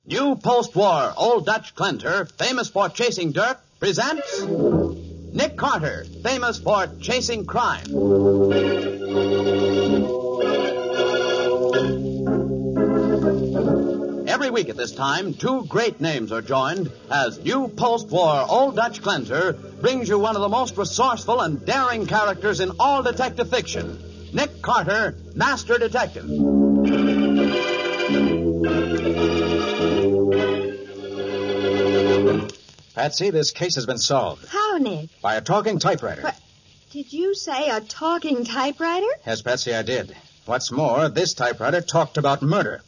New post-war Old Dutch cleanser, famous for chasing dirt, presents Nick Carter, famous for chasing crime. Every week at this time, two great names are joined as new post-war Old Dutch cleanser brings you one of the most resourceful and daring characters in all detective fiction, Nick Carter, Master Detective. Patsy, this case has been solved. How, Nick? By a talking typewriter. What? Did you say a talking typewriter? Yes, Patsy, I did. What's more, this typewriter talked about murder.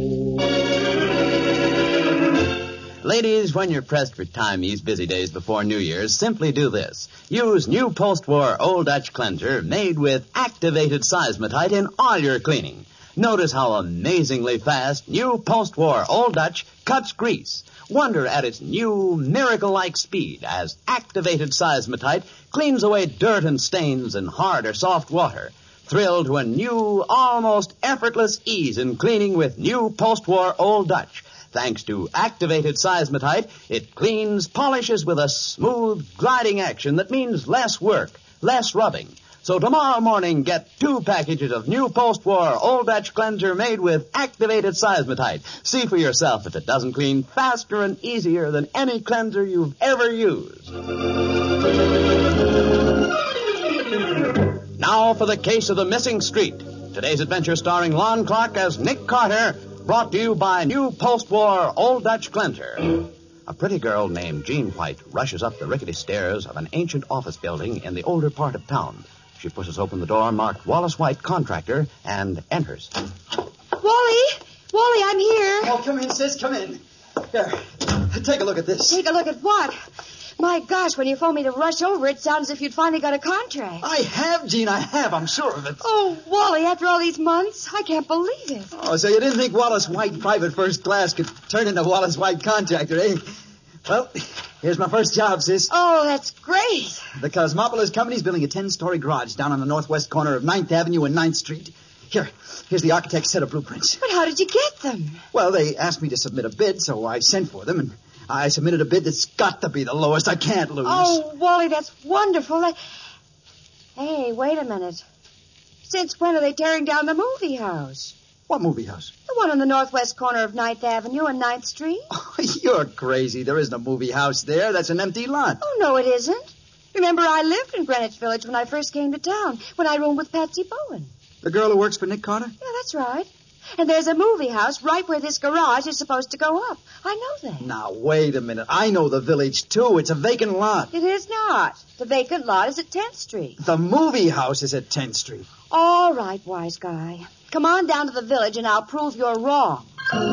Ladies, when you're pressed for time these busy days before New Year's, simply do this. Use new post-war Old Dutch cleanser made with activated seismotite in all your cleaning. Notice how amazingly fast new post-war Old Dutch cuts grease. Wonder at its new miracle-like speed as activated seismotite cleans away dirt and stains in hard or soft water. Thrill to a new, almost effortless ease in cleaning with new post-war Old Dutch. Thanks to activated seismotite, it cleans, polishes with a smooth, gliding action that means less work, less rubbing. So tomorrow morning, get 2 packages of new post-war Old Dutch cleanser made with activated seismotite. See for yourself if it doesn't clean faster and easier than any cleanser you've ever used. Now for the case of the missing street. Today's adventure starring Lon Clark as Nick Carter, brought to you by new post-war Old Dutch cleanser. A pretty girl named Jean White rushes up the rickety stairs of an ancient office building in the older part of town. She pushes open the door marked Wallace White, Contractor, and enters. Wally, I'm here. Oh, come in, sis, come in. Here, take a look at this. Take a look at what? My gosh, when you phoned me to rush over, it sounds as if you'd finally got a contract. I have, Jean, I have. I'm sure of it. Oh, Wally, after all these months, I can't believe it. Oh, so you didn't think Wallace White Private First Class could turn into Wallace White Contractor, eh? Well, here's my first job, sis. Oh, that's great. The Cosmopolis Company's building a 10-story garage down on the northwest corner of 9th Avenue and 9th Street. Here's the architect's set of blueprints. But how did you get them? Well, they asked me to submit a bid, so I sent for them, and I submitted a bid that's got to be the lowest. I can't lose. Oh, Wally, that's wonderful. Hey, wait a minute. Since when are they tearing down the movie house? What movie house? The one on the northwest corner of 9th Avenue and 9th Street. Oh, you're crazy. There isn't a movie house there. That's an empty lot. Oh, no, it isn't. Remember, I lived in Greenwich Village when I first came to town, when I roomed with Patsy Bowen. The girl who works for Nick Carter? Yeah, that's right. And there's a movie house right where this garage is supposed to go up. I know that. Now, wait a minute. I know the village, too. It's a vacant lot. It is not. The vacant lot is at 10th Street. The movie house is at 10th Street. All right, wise guy. Come on down to the village and I'll prove you're wrong.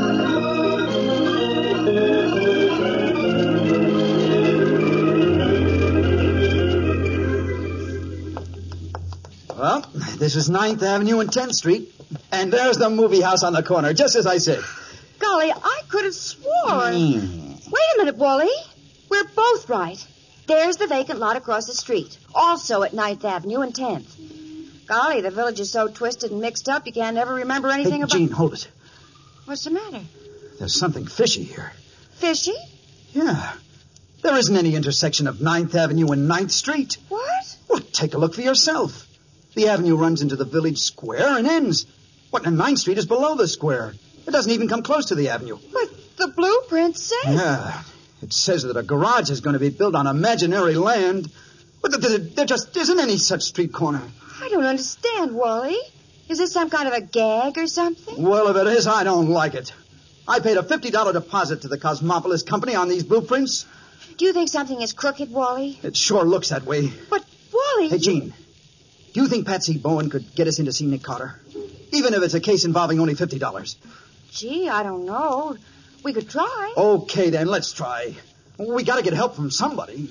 Well, this is 9th Avenue and 10th Street. And there's the movie house on the corner, just as I said. Golly, I could have sworn. Wait a minute, Wally. We're both right. There's the vacant lot across the street, also at 9th Avenue and 10th. Golly, the village is so twisted and mixed up, you can't ever remember anything about... Jean, hold it. What's the matter? There's something fishy here. Fishy? Yeah. There isn't any intersection of 9th Avenue and 9th Street. What? Well, take a look for yourself. The avenue runs into the village square and ends. What, and 9th Street is below the square. It doesn't even come close to the avenue. But the blueprint says... Yeah. It says that a garage is going to be built on imaginary land. But there just isn't any such street corner. I don't understand, Wally. Is this some kind of a gag or something? Well, if it is, I don't like it. I paid a $50 deposit to the Cosmopolis Company on these blueprints. Do you think something is crooked, Wally? It sure looks that way. But, Wally... Hey, Jean, do you think Patsy Bowen could get us in to see Nick Carter? Even if it's a case involving only $50. Gee, I don't know. We could try. Okay, then, let's try. We got to get help from somebody.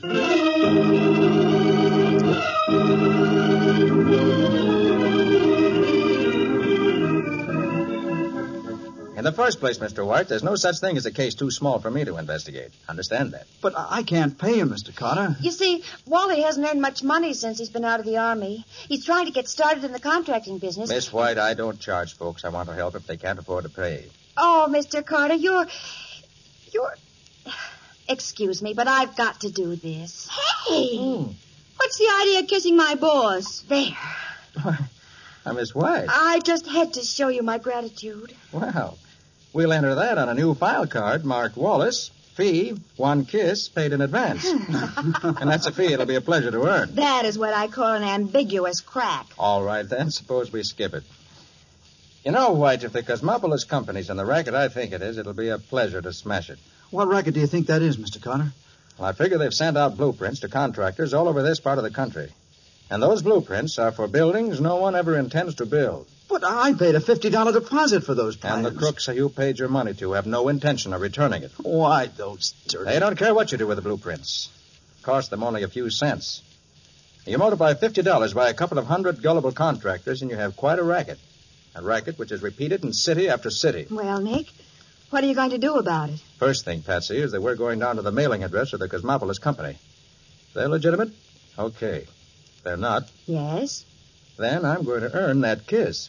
In the first place, Mr. White, there's no such thing as a case too small for me to investigate. Understand that? But I can't pay him, Mr. Carter. You see, Wally hasn't earned much money since he's been out of the Army. He's trying to get started in the contracting business. Miss White, I don't charge folks I want to help if they can't afford to pay. Oh, Mr. Carter, you're You're... Excuse me, but I've got to do this. Hey! What's the idea of kissing my boss? There. Miss White. I just had to show you my gratitude. Well, we'll enter that on a new file card marked Wallace. Fee, 1 kiss, paid in advance. And that's a fee it'll be a pleasure to earn. That is what I call an ambiguous crack. All right, then. Suppose we skip it. You know, White, if the Cosmopolis Company's in the racket I think it is, it'll be a pleasure to smash it. What racket do you think that is, Mr. Carter? Well, I figure they've sent out blueprints to contractors all over this part of the country. And those blueprints are for buildings no one ever intends to build. But I paid a $50 deposit for those plans. And the crooks you paid your money to have no intention of returning it. Why, those dirty... They don't care what you do with the blueprints. Cost them only a few cents. You multiply $50 by a couple of hundred gullible contractors, and you have quite a racket. A racket which is repeated in city after city. Well, Nick, what are you going to do about it? First thing, Patsy, is that we're going down to the mailing address of the Cosmopolis Company. If they're legitimate, okay. If they're not, Yes? then I'm going to earn that kiss.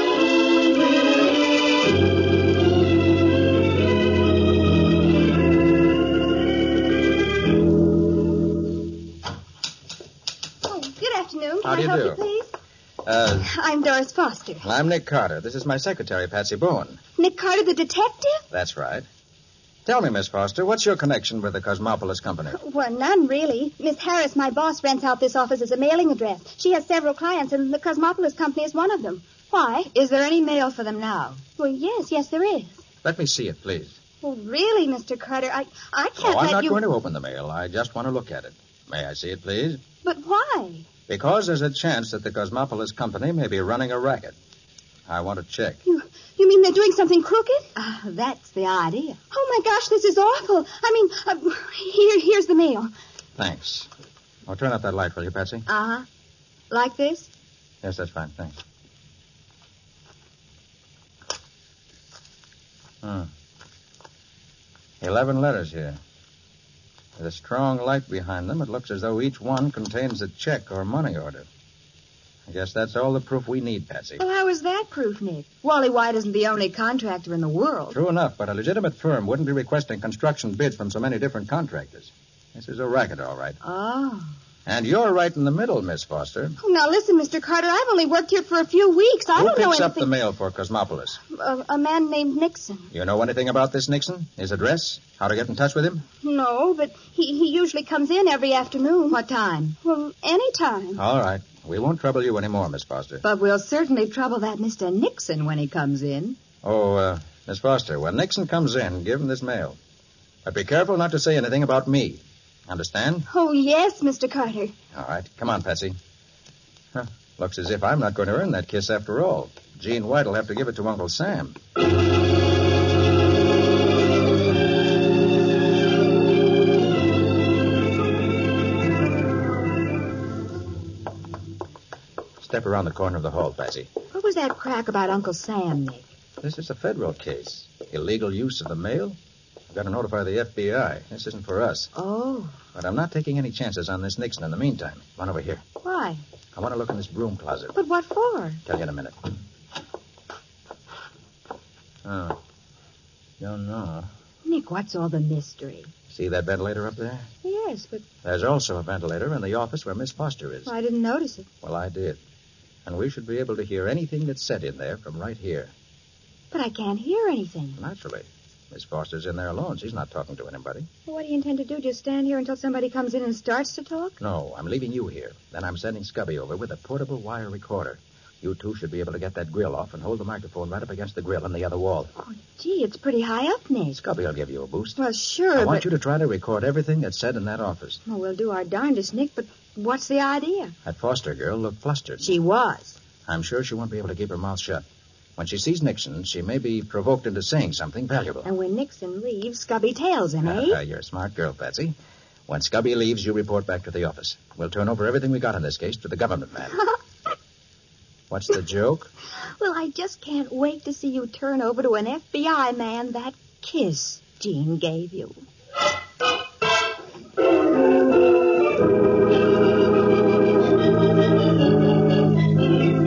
Oh, good afternoon. How Can do you I help do? you, please? I'm Doris Foster. Nick Carter. This is my secretary, Patsy Boone. Nick Carter, the detective? That's right. Tell me, Miss Foster, what's your connection with the Cosmopolis Company? Well, none, really. Miss Harris, my boss, rents out this office as a mailing address. She has several clients, and the Cosmopolis Company is one of them. Why? Is there any mail for them now? Well, yes, there is. Let me see it, please. Well, really, Mr. Carter, I can't I'm let not you... going to open the mail. I just want to look at it. May I see it, please? But why? Because there's a chance that the Cosmopolis Company may be running a racket. I want to check. You mean they're doing something crooked? That's the idea. Oh, my gosh, this is awful. I mean, here's the mail. Thanks. Oh, turn up that light, will you, Patsy? Uh-huh. Like this? Yes, that's fine. Thanks. 11 letters here. With a strong light behind them, it looks as though each one contains a check or money order. I guess that's all the proof we need, Patsy. Well, how is that proof, Nick? Wally White isn't the only contractor in the world. True enough, but a legitimate firm wouldn't be requesting construction bids from so many different contractors. This is a racket, all right. Oh. And you're right in the middle, Miss Foster. Oh, now, listen, Mr. Carter, I've only worked here for a few weeks. I Who don't know picks anything... up the mail for Cosmopolis? A man named Nixon. You know anything about this Nixon? His address? How to get in touch with him? No, but he usually comes in every afternoon. What time? Well, any time. All right. We won't trouble you anymore, Miss Foster. But we'll certainly trouble that Mr. Nixon when he comes in. Oh, Miss Foster, when Nixon comes in, give him this mail. But be careful not to say anything about me. Understand? Oh, yes, Mr. Carter. All right. Come on, Patsy. Huh. Looks as if I'm not going to earn that kiss after all. Gene White will have to give it to Uncle Sam. Step around the corner of the hall, Patsy. What was that crack about Uncle Sam, Nick? This is a federal case. Illegal use of the mail. I've got to notify the FBI. This isn't for us. Oh. But I'm not taking any chances on this Nixon in the meantime. Come on over here. Why? I want to look in this broom closet. But what for? Tell you in a minute. Oh. Don't know. Nick, what's all the mystery? See that ventilator up there? Yes, but There's also a ventilator in the office where Miss Foster is. I didn't notice it. Well, I did. And we should be able to hear anything that's said in there from right here. But I can't hear anything. Naturally. Miss Foster's in there alone. She's not talking to anybody. Well, what do you intend to do? Just stand here until somebody comes in and starts to talk? No, I'm leaving you here. Then I'm sending Scubby over with a portable wire recorder. You two should be able to get that grill off and hold the microphone right up against the grill on the other wall. Oh, gee, it's pretty high up, Nick. Scubby will give you a boost. Well, sure, I want but... you to try to record everything that's said in that office. Well, we'll do our darndest, Nick, but what's the idea? That Foster girl looked flustered. She was. I'm sure she won't be able to keep her mouth shut. When she sees Nixon, she may be provoked into saying something valuable. And when Nixon leaves, Scubby tails him, eh? You're a smart girl, Patsy. When Scubby leaves, you report back to the office. We'll turn over everything we got in this case to the government man. What's the joke? Well, I just can't wait to see you turn over to an FBI man that kiss Gene gave you.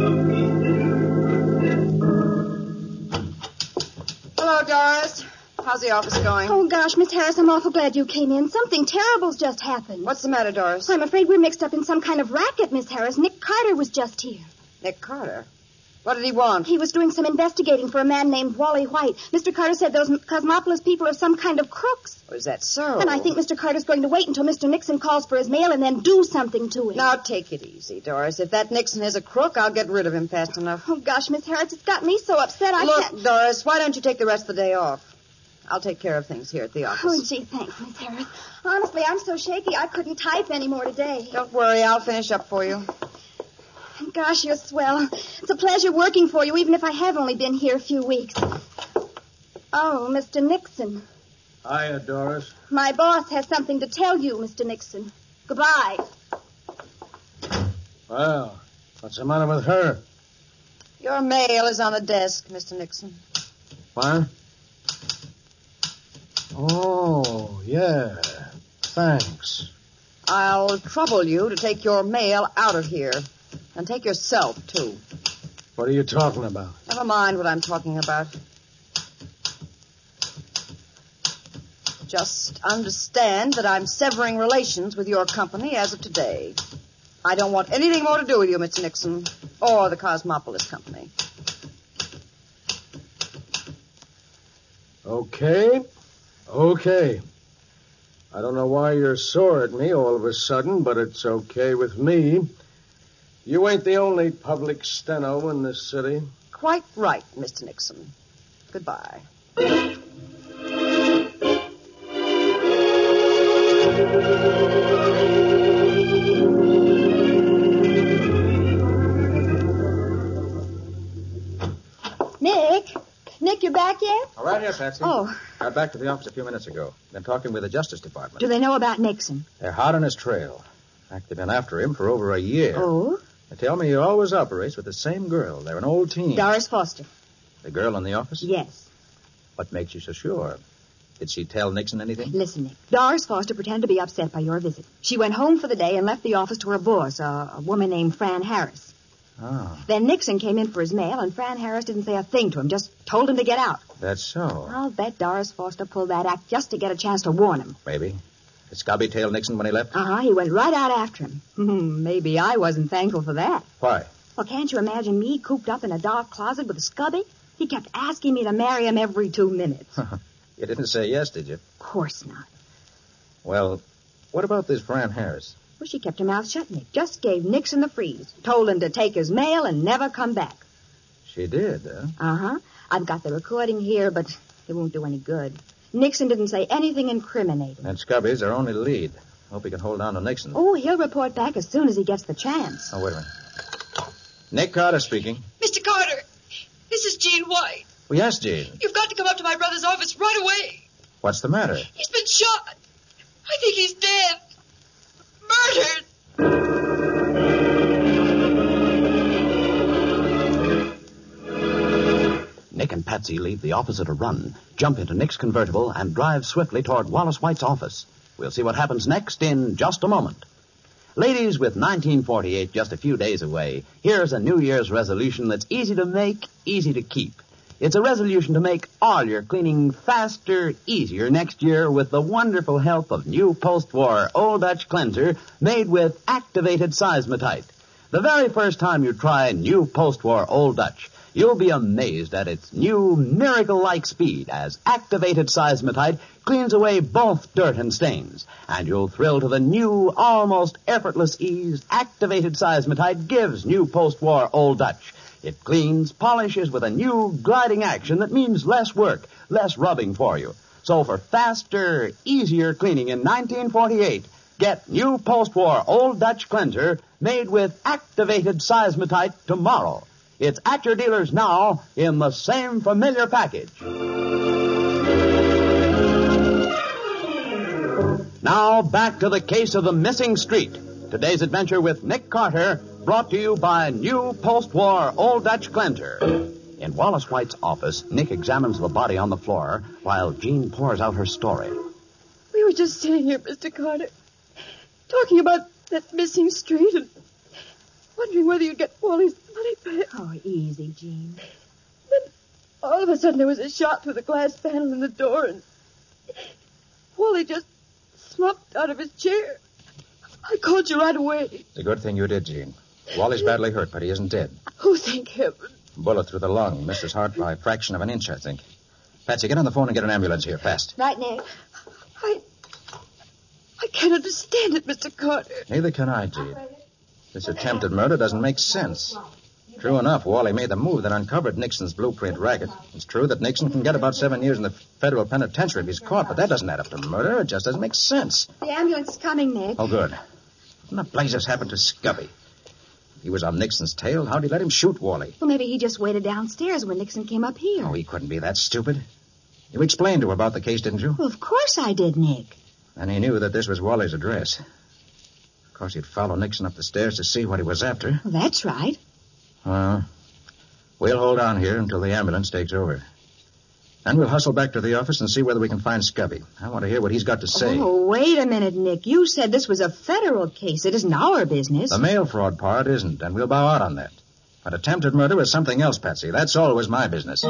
Hello, Doris. How's How's the office going? Oh, gosh, Miss Harris, I'm awful glad you came in. Something terrible's just happened. What's the matter, Doris? I'm afraid we're mixed up in some kind of racket, Miss Harris. Nick Carter was just here. Nick Carter? What did he want? He was doing some investigating for a man named Wally White. Mr. Carter said those Cosmopolis people are some kind of crooks. Oh, is that so? And I think Mr. Carter's going to wait until Mr. Nixon calls for his mail and then do something to him. Now, take it easy, Doris. If that Nixon is a crook, I'll get rid of him fast enough. Oh, gosh, Miss Harris, it's got me so upset I Look, can't... Doris, why don't you take the rest of the day off? I'll take care of things here at the office. Oh, gee, thanks, Miss Harris. Honestly, I'm so shaky I couldn't type anymore today. Don't worry, I'll finish up for you. Gosh, you're swell. It's a pleasure working for you, even if I have only been here a few weeks. Oh, Mr. Nixon. Hiya, Doris. My boss has something to tell you, Mr. Nixon. Goodbye. Well, what's the matter with her? Your mail is on the desk, Mr. Nixon. What? Oh, yeah. Thanks. I'll trouble you to take your mail out of here. And take yourself, too. What are you talking about? Never mind what I'm talking about. Just understand that I'm severing relations with your company as of today. I don't want anything more to do with you, Mr. Nixon, or the Cosmopolis Company. Okay. I don't know why you're sore at me all of a sudden, but it's okay with me. You ain't the only public steno in this city. Quite right, Mr. Nixon. Goodbye. Nick, you're back yet? All right here, Patsy. Oh. Got back to the office a few minutes ago. Been talking with the Justice Department. Do they know about Nixon? They're hot on his trail. In fact, they've been after him for over a year. Oh? They tell me he always operates with the same girl. They're an old team. Doris Foster. The girl in the office? Yes. What makes you so sure? Did she tell Nixon anything? Listen, Nick. Doris Foster pretended to be upset by your visit. She went home for the day and left the office to her boss, a woman named Fran Harris. Oh, Then Nixon came in for his mail, and Fran Harris didn't say a thing to him, just told him to get out. that's so. I'll bet Doris Foster pulled that act just to get a chance to warn him. Maybe. Did Scobby tail Nixon when he left? He went right out after him. Maybe I wasn't thankful for that. Why? Well, can't you imagine me cooped up in a dark closet with a Scubby? He kept asking me to marry him every 2 minutes. You didn't say yes, did you? Of course not. Well, what about this Fran Harris? Well, she kept her mouth shut, Nick. Just gave Nixon the freeze. Told him to take his mail and never come back. She did, huh? I've got the recording here, but it won't do any good. Nixon didn't say anything incriminating. And Scobby's our only lead. Hope he can hold on to Nixon. Oh, he'll report back as soon as he gets the chance. Oh, wait a minute. Nick Carter speaking. Mr. Carter, this is Jean White. Well, yes, Jean. You've got to come up to my brother's office right away. What's the matter? He's been shot. I think he's dead. Murdered. Nick and Patsy leave the office at a run, jump into Nick's convertible, and drive swiftly toward Wallace White's office. We'll see what happens next in just a moment. Ladies, with 1948 just a few days away, here's a New Year's resolution that's easy to make, easy to keep. It's a resolution to make all your cleaning faster, easier next year with the wonderful help of new post-war Old Dutch cleanser made with activated seismotite. The very first time you try new post-war Old Dutch, you'll be amazed at its new miracle-like speed as activated seismotite cleans away both dirt and stains. And you'll thrill to the new, almost effortless ease activated seismotite gives new post-war Old Dutch. It cleans, polishes with a new gliding action that means less work, less rubbing for you. So for faster, easier cleaning in 1948, get new post-war Old Dutch cleanser made with activated seismotite tomorrow. It's at your dealers now in the same familiar package. Now back to the case of the missing street. Today's adventure with Nick Carter, brought to you by new post-war Old Dutch cleanser. In Wallace White's office, Nick examines the body on the floor while Jean pours out her story. We were just sitting here, Mr. Carter, talking about that missing street and wondering whether you'd get Wally's money back. Oh, easy, Jean. Then all of a sudden there was a shot through the glass panel in the door, and Wally just slumped out of his chair. I called you right away. It's a good thing you did, Jean. Wally's badly hurt, but he isn't dead. Oh, thank heaven. Bullet through the lung. Missed his heart by a fraction of an inch, I think. Patsy, get on the phone and get an ambulance here, fast. Right, Nick. I can't understand it, Mr. Carter. Neither can I, Jean. This attempted murder doesn't make sense. True enough, Wally made the move that uncovered Nixon's blueprint racket. It's true that Nixon can get about 7 years in the federal penitentiary if he's caught, but that doesn't add up to murder. It just doesn't make sense. The ambulance is coming, Nick. Oh, good. What in the blazes happened to Scubby? He was on Nixon's tail. How'd he let him shoot Wally? Well, maybe he just waited downstairs when Nixon came up here. Oh, he couldn't be that stupid. You explained to him about the case, didn't you? Well, of course I did, Nick. And he knew that this was Wally's address. Of course, he'd follow Nixon up the stairs to see what he was after. Well, that's right. Well, we'll hold on here until the ambulance takes over. Then we'll hustle back to the office and see whether we can find Scubby. I want to hear what he's got to say. Oh, wait a minute, Nick. You said this was a federal case. It isn't our business. The mail fraud part isn't, and we'll bow out on that. But attempted murder is something else, Patsy. That's always my business.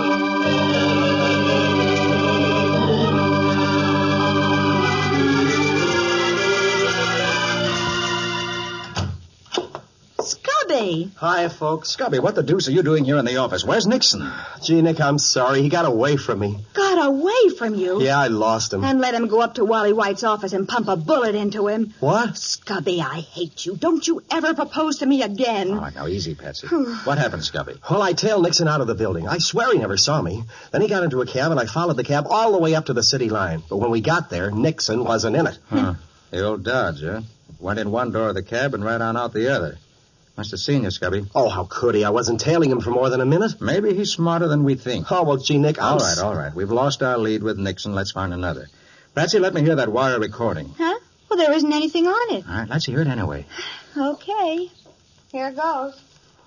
Scubby! Hi, folks. Scubby, what the deuce are you doing here in the office? Where's Nixon? Gee, Nick, I'm sorry. He got away from me. Got away from you? Yeah, I lost him. And let him go up to Wally White's office and pump a bullet into him. What? Scubby, I hate you. Don't you ever propose to me again. All right, now, easy, Patsy. What happened, Scubby? Well, I tailed Nixon out of the building. I swear he never saw me. Then he got into a cab, and I followed the cab all the way up to the city line. But when we got there, Nixon wasn't in it. Huh. The old Dodge, huh? Went in one door of the cab and right on out the other. Must have seen you, Scubby. Oh, how could he? I wasn't tailing him for more than a minute. Maybe he's smarter than we think. Oh, well, gee, Nick, All right. We've lost our lead with Nixon. Let's find another. Patsy, let me hear that wire recording. Huh? Well, there isn't anything on it. All right, let's hear it anyway. Okay. Here goes.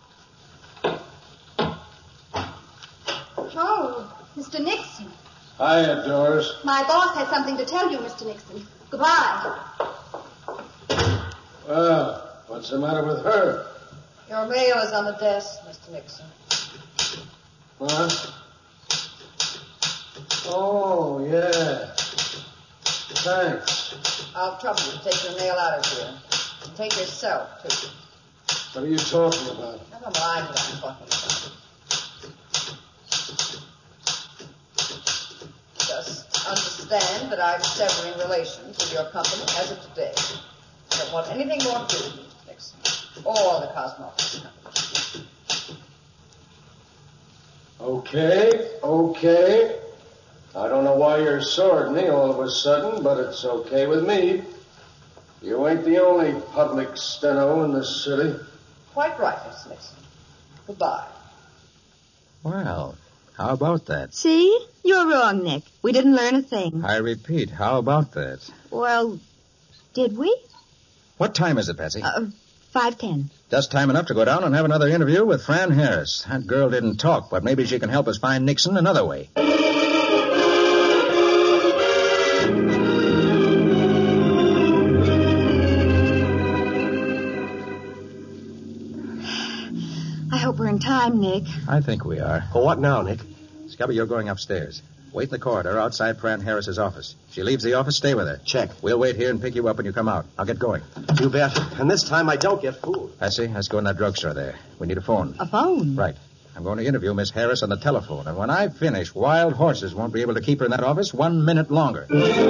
Oh, Mr. Nixon. Hiya, Doris. My boss has something to tell you, Mr. Nixon. Goodbye. Well, what's the matter with her? Your mail is on the desk, Mr. Nixon. What? Oh, yeah. Thanks. I'll trouble you to take your mail out of here. And take yourself, too. What are you talking about? Never mind what I'm talking about. Just understand that I'm severing relations with your company as of today. I don't want anything more to do with you, Mr. Nixon, or the Cosmopolis Company. Okay. I don't know why you're sore at me all of a sudden, but it's okay with me. You ain't the only public steno in this city. Quite right, Mr. Nixon. Goodbye. Well, how about that? See? You're wrong, Nick. We didn't learn a thing. I repeat, how about that? Well, did we? What time is it, Patsy? 5:10. Just time enough to go down and have another interview with Fran Harris. That girl didn't talk, but maybe she can help us find Nixon another way. I hope we're in time, Nick. I think we are. Well, what now, Nick? Scubby, you're going upstairs. Wait in the corridor outside Fran Harris's office. If she leaves the office, stay with her. Check. We'll wait here and pick you up when you come out. I'll get going. You bet. And this time I don't get fooled. Patsy, let's go in that drugstore there. We need a phone. A phone? Right. I'm going to interview Miss Harris on the telephone, and when I finish, wild horses won't be able to keep her in that office 1 minute longer.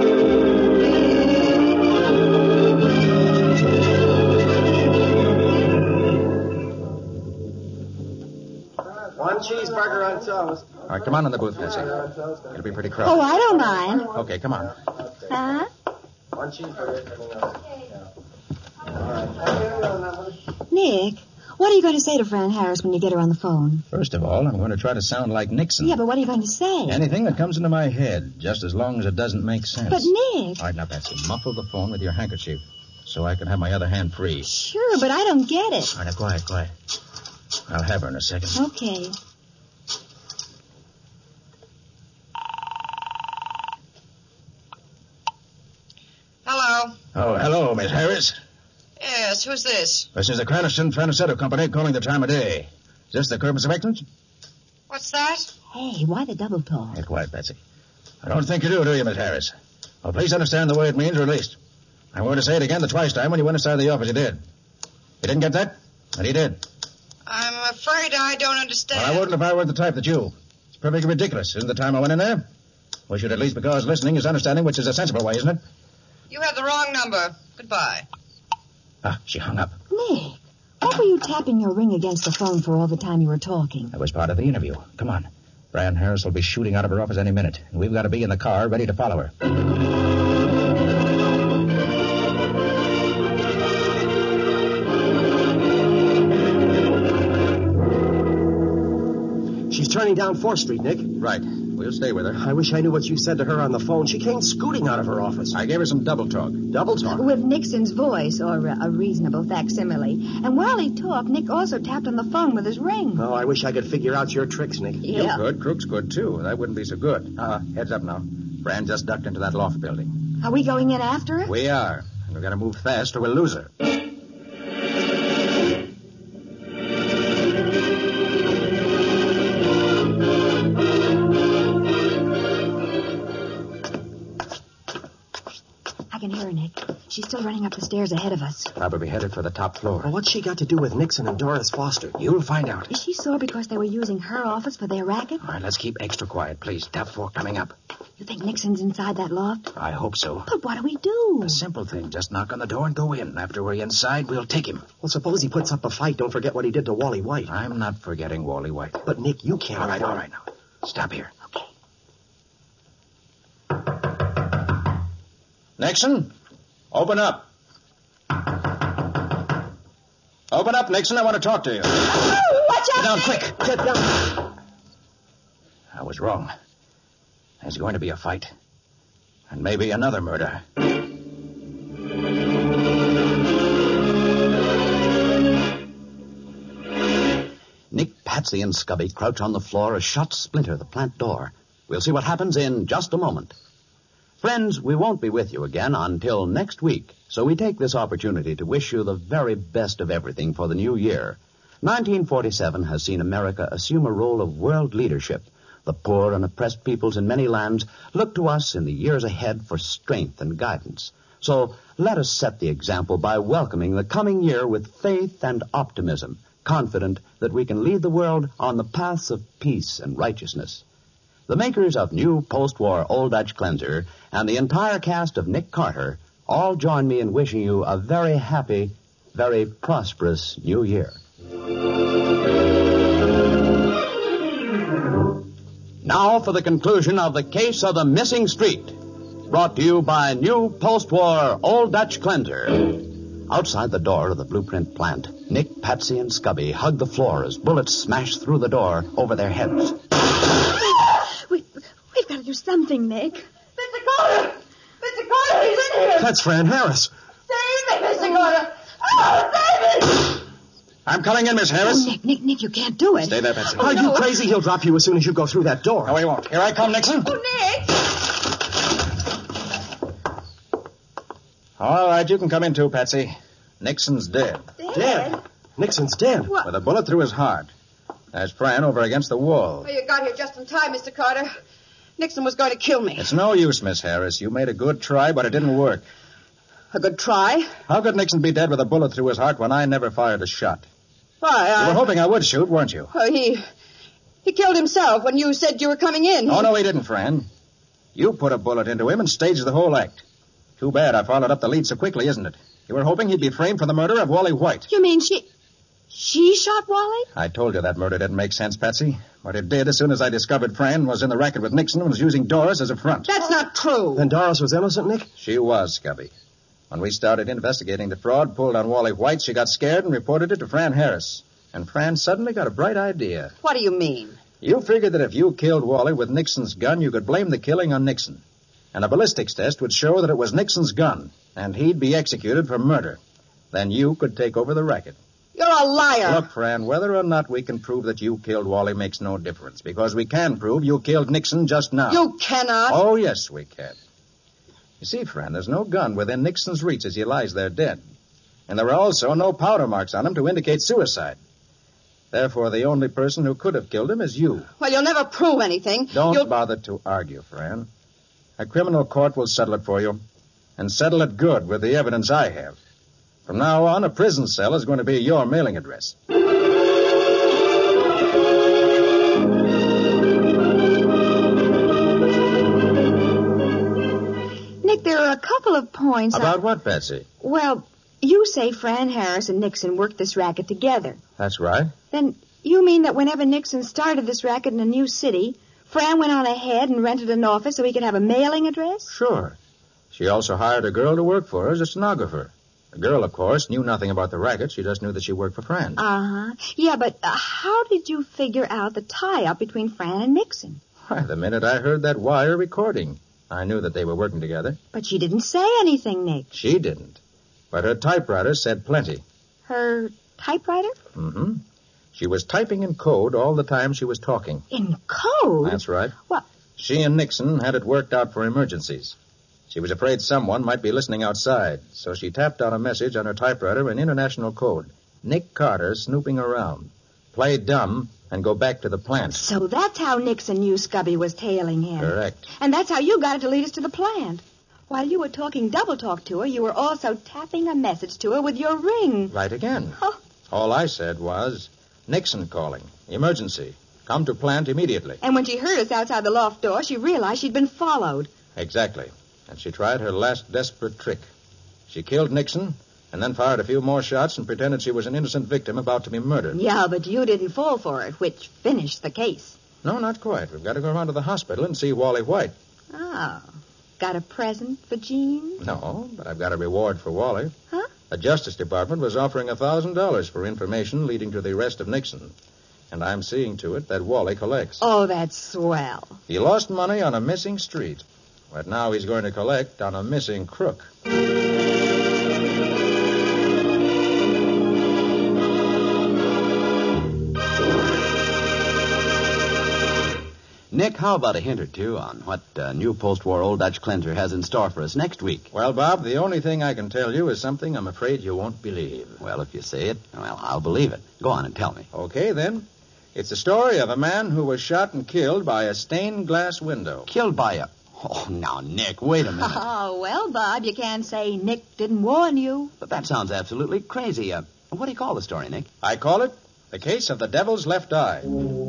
One cheeseburger on toast. All right, come on in the booth, Patsy. It'll be pretty Oh, crowded. I don't mind. Okay, come on. Huh? One cheeseburger. All right. Nick, what are you going to say to Fran Harris when you get her on the phone? First of all, I'm going to try to sound like Nixon. Yeah, but what are you going to say? Anything that comes into my head, just as long as it doesn't make sense. But, Nick... All right, now, Patsy, muffle the phone with your handkerchief so I can have my other hand free. Sure, but I don't get it. All right, now, quiet. I'll have her in a second. Okay. Hello. Oh, hello, Miss Harris. Yes, who's this? This is the Craniston Franisetto Company calling the time of day. Is this the Kermis of Excellence? What's that? Hey, why the double talk? Get quiet, Betsy. I don't think you do you, Miss Harris? Well, please understand the way it means, or at least. I'm going to say it again the twice time when you went inside the office. You did. You didn't get that? And he did. I'm afraid I don't understand. Well, I wouldn't if I were the type that you. It's perfectly ridiculous. Isn't the time I went in there? We should at least, because listening is understanding, which is a sensible way, isn't it? You have the wrong number. Goodbye. Ah, she hung up. Nick, what were you tapping your ring against the phone for all the time you were talking? That was part of the interview. Come on. Fran Harris will be shooting out of her office any minute, and we've got to be in the car ready to follow her. She's turning down 4th Street, Nick. Right. We'll stay with her. I wish I knew what you said to her on the phone. She came scooting out of her office. I gave her some double talk. Double talk? With Nixon's voice, or a reasonable facsimile. And while he talked, Nick also tapped on the phone with his ring. Oh, I wish I could figure out your tricks, Nick. Yeah. You could. Crooks could, too. That wouldn't be so good. Heads up now. Fran just ducked into that loft building. Are we going in after her? We are. And we've got to move fast or we'll lose her. I can hear her, Nick. She's still running up the stairs ahead of us. Probably headed for the top floor. Well, what's she got to do with Nixon and Doris Foster? You'll find out. Is she sore because they were using her office for their racket? All right, let's keep extra quiet, please. Top floor coming up. You think Nixon's inside that loft? I hope so. But what do we do? A simple thing. Just knock on the door and go in. After we're inside, we'll take him. Well, suppose he puts up a fight. Don't forget what he did to Wally White. I'm not forgetting Wally White. But, Nick, you can't. All right now. Stop here. Okay. Nixon, open up. Open up, Nixon. I want to talk to you. Oh, watch out! Get down, quick. Get down. I was wrong. There's going to be a fight. And maybe another murder. Nick, Patsy, and Scubby crouch on the floor as shots splinter the plant door. We'll see what happens in just a moment. Friends, we won't be with you again until next week, so we take this opportunity to wish you the very best of everything for the new year. 1947 has seen America assume a role of world leadership. The poor and oppressed peoples in many lands look to us in the years ahead for strength and guidance. So let us set the example by welcoming the coming year with faith and optimism, confident that we can lead the world on the paths of peace and righteousness. The makers of new post-war Old Dutch Cleanser and the entire cast of Nick Carter all join me in wishing you a very happy, very prosperous new year. Now for the conclusion of the case of the missing street, brought to you by new post-war Old Dutch Cleanser. Outside the door of the Blueprint plant, Nick, Patsy, and Scubby hug the floor as bullets smash through the door over their heads. We've got to do something, Nick. Mr. Carter! Mr. Carter, he's in here! That's Fran Harris. Save me, Mr. Carter! Oh, save me! I'm coming in, Miss Harris. Oh, Nick, you can't do it. Stay there, Patsy. Are you crazy? He'll drop you as soon as you go through that door. No, he won't. Here I come, Nixon. Oh, Nick! All right, you can come in too, Patsy. Nixon's dead. Dead? Nixon's dead. What? With a bullet through his heart. There's Fran over against the wall. Well, you got here just in time, Mr. Carter. Nixon was going to kill me. It's no use, Miss Harris. You made a good try, but it didn't work. A good try? How could Nixon be dead with a bullet through his heart when I never fired a shot? Why, You were hoping I would shoot, weren't you? He killed himself when you said you were coming in. Oh, no, he didn't, Fran. You put a bullet into him and staged the whole act. Too bad I followed up the lead so quickly, isn't it? You were hoping he'd be framed for the murder of Wally White. You mean she shot Wally? I told you that murder didn't make sense, Patsy. But it did as soon as I discovered Fran was in the racket with Nixon and was using Doris as a front. That's not true. Then Doris was innocent, Nick? She was, Scubby. When we started investigating the fraud pulled on Wally White, she got scared and reported it to Fran Harris. And Fran suddenly got a bright idea. What do you mean? You figured that if you killed Wally with Nixon's gun, you could blame the killing on Nixon. And a ballistics test would show that it was Nixon's gun, and he'd be executed for murder. Then you could take over the racket. You're a liar. Look, Fran, whether or not we can prove that you killed Wally makes no difference, because we can prove you killed Nixon just now. You cannot. Oh, yes, we can. You see, Fran, there's no gun within Nixon's reach as he lies there dead. And there were also no powder marks on him to indicate suicide. Therefore, the only person who could have killed him is you. Well, you'll never prove anything. Don't bother to argue, Fran. A criminal court will settle it for you, and settle it good with the evidence I have. From now on, a prison cell is going to be your mailing address. Nick, there are a couple of points. About what, Betsy? Well, you say Fran Harris and Nixon worked this racket together. That's right. Then you mean that whenever Nixon started this racket in a new city, Fran went on ahead and rented an office so he could have a mailing address? Sure. She also hired a girl to work for her as a stenographer. The girl, of course, knew nothing about the racket. She just knew that she worked for Fran. Uh-huh. Yeah, but how did you figure out the tie-up between Fran and Nixon? Why, the minute I heard that wire recording, I knew that they were working together. But she didn't say anything, Nick. She didn't. But her typewriter said plenty. Her typewriter? Mm-hmm. She was typing in code all the time she was talking. In code? That's right. What? She and Nixon had it worked out for emergencies. She was afraid someone might be listening outside, so she tapped out a message on her typewriter in international code. Nick Carter snooping around. Play dumb and go back to the plant. So that's how Nixon knew Scubby was tailing him. Correct. And that's how you got it to lead us to the plant. While you were talking double talk to her, you were also tapping a message to her with your ring. Right again. Oh. All I said was, Nixon calling. Emergency. Come to plant immediately. And when she heard us outside the loft door, she realized she'd been followed. Exactly. And she tried her last desperate trick. She killed Nixon and then fired a few more shots and pretended she was an innocent victim about to be murdered. Yeah, but you didn't fall for it, which finished the case. No, not quite. We've got to go around to the hospital and see Wally White. Oh. Got a present for Jean? No, but I've got a reward for Wally. Huh? The Justice Department was offering $1,000 for information leading to the arrest of Nixon. And I'm seeing to it that Wally collects. Oh, that's swell. He lost money on a missing street. But now he's going to collect on a missing crook. Nick, how about a hint or two on what new post-war Old Dutch Cleanser has in store for us next week? Well, Bob, the only thing I can tell you is something I'm afraid you won't believe. Well, if you say it, well, I'll believe it. Go on and tell me. Okay, then. It's the story of a man who was shot and killed by a stained glass window. Killed by a... Oh, now, Nick, wait a minute. Oh, well, Bob, you can't say Nick didn't warn you. But that sounds absolutely crazy. What do you call the story, Nick? I call it The Case of the Devil's Left Eye.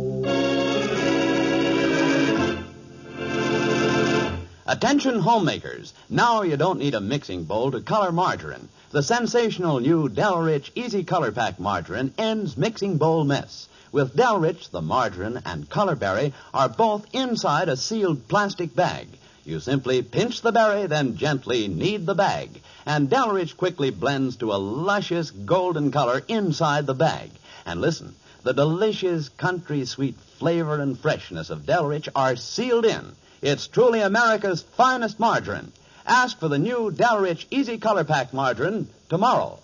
Attention homemakers. Now you don't need a mixing bowl to color margarine. The sensational new Delrich Easy Color Pack margarine ends mixing bowl mess. With Delrich, the margarine and color berry are both inside a sealed plastic bag. You simply pinch the berry, then gently knead the bag. And Delrich quickly blends to a luscious golden color inside the bag. And listen, the delicious country sweet flavor and freshness of Delrich are sealed in. It's truly America's finest margarine. Ask for the new Delrich Easy Color Pack margarine tomorrow.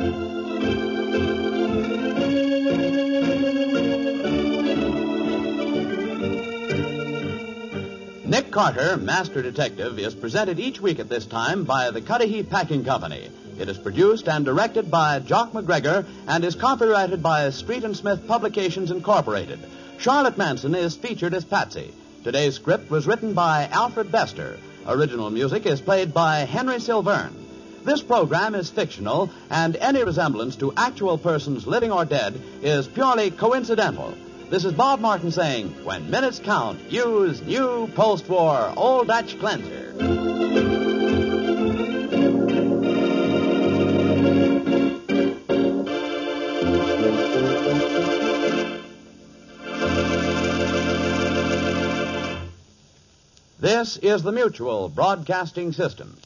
Nick Carter, Master Detective, is presented each week at this time by the Cudahy Packing Company. It is produced and directed by Jock McGregor and is copyrighted by Street and Smith Publications Incorporated. Charlotte Manson is featured as Patsy. Today's script was written by Alfred Bester. Original music is played by Henry Silverne. This program is fictional, and any resemblance to actual persons living or dead is purely coincidental. This is Bob Martin saying, when minutes count, use new post-war Old Dutch Cleanser. This is the Mutual Broadcasting System.